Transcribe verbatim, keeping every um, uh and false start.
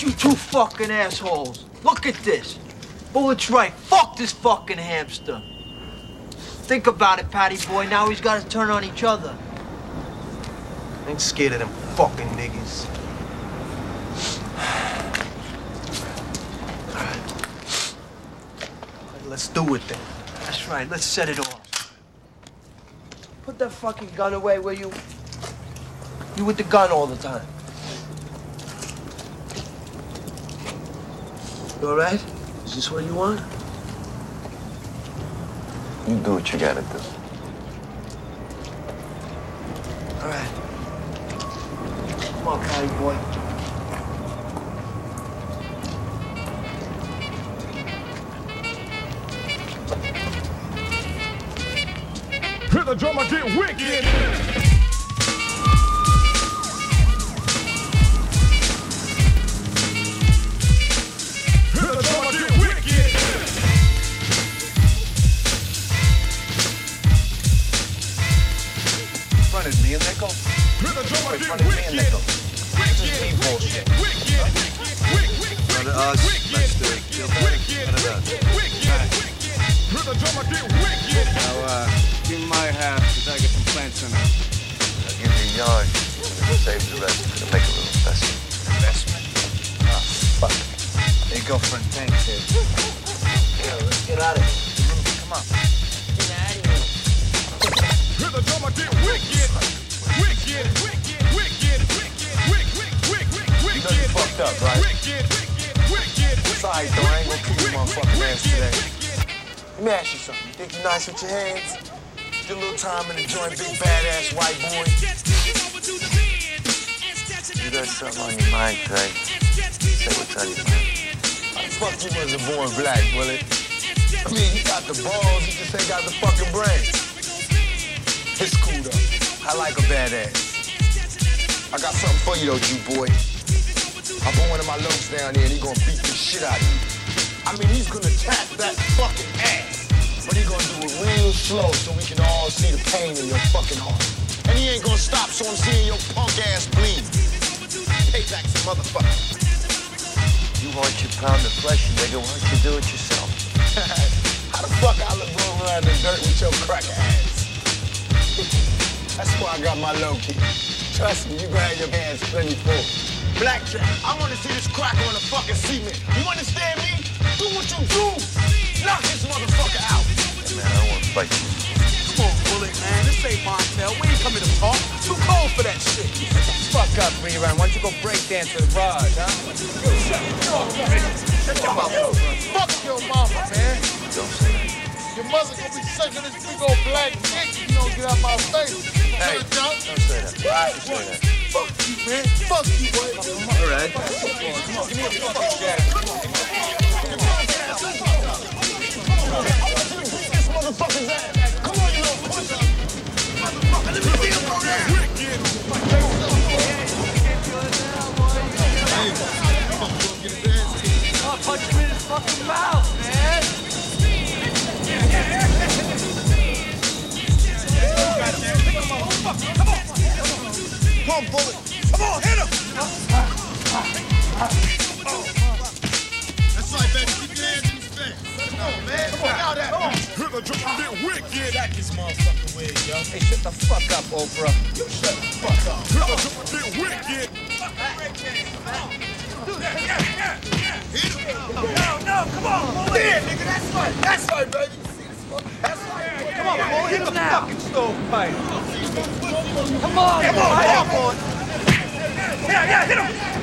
You two fucking assholes. Look at this. Bullet's right. Fuck this fucking hamster. Think about it, Patty boy. Now he's got to turn on each other. I ain't scared of them fucking niggas. All right, let's do it then. That's right. Let's set it off. Put that fucking gun away, will you? You with the gun all the time. You all right? Is this what you want? You do what you gotta do. All right. Come on, Patty boy. Hit the drummer, get wicked. Fronted me and Nickel. Wait, fronted me and Nickel. This is me bullshit. Front of us, let's do it. Feel better? Front of us. Now, uh, give me my half, because I got some plants in it. I'll give you a yard. Save the rest. Gonna make a little investment. Investment? Oh, fuck. Hey, girlfriend, thanks, kid. Yeah, let's get out of here. Come on. Get out of here. Hit the drummer, get wicked. Wicked, wicked, wicked, wicked, wicked, wicked, wicked. You know you fucked up, right? Wicked, wicked, wicked. It's all right, though. I ain't gonna kill you motherfucking ass today. Let me ask you something. You think you're nice with your hands? Your little time in the joint, big badass white boy. You got something on your mind, Craig. Say what's on your mind. How the fuck you wasn't born black, Willie? I mean, you got the balls, you just ain't got the fucking brain. It's cool, though. I like a badass. I got something for you, though, you boy. I put one of my lokes down there, and he gonna beat the shit out of you. I mean, he's gonna tap that fucking ass. But he gonna do it real slow so we can all see the pain in your fucking heart. And he ain't gonna stop so I'm seeing your punk ass bleed. Payback's a motherfucker. You want your pound of flesh, nigga, why don't you do it yourself? How the fuck I look rolling around in the dirt with your cracker ass? That's why I got my low key. Trust me, you gonna have your hands plenty full. Blackjack, I wanna see this cracker on the fucking cement. You understand me? Do what you do. Knock this motherfucker out. Hey, man, I don't want to fight you. Come on, Bullet, man. This ain't Montel. We ain't coming to talk. Too cold for that shit. Fuck up, Rerun. Why don't you go break dance with Raj, huh? Shut your mouth. Fuck your mama, man. Don't say that. Your mother gonna be sucking this big old black dick if you don't get out my face. Hey, don't say that. Don't say that. Fuck you, man. Fuck you, boy. All right. Come on, give me a fucking jack. This motherfucker's ass. Come on, you little pussy. Motherfucker, let me see him go down. Oh, punch him in his fucking mouth, man. Come on. Come on, Bullet. Come on, hit him. That's right, baby. Keep your hands in his face. Come on, man. Come on, out there. Come on. Hit the drummer, get wicked. Jack this motherfucking wig, yo. Hey, shut the fuck up, Oprah. You shut the fuck up. Hit the drummer, get wicked. No, no, come on, Bullet. Yeah, nigga, that's right. That's right, baby. You see this fuck? That's right. Come on, Bullet. Hit him now. Fucking stovepipe. Come on, Come on, come on. Yeah, yeah, hit him.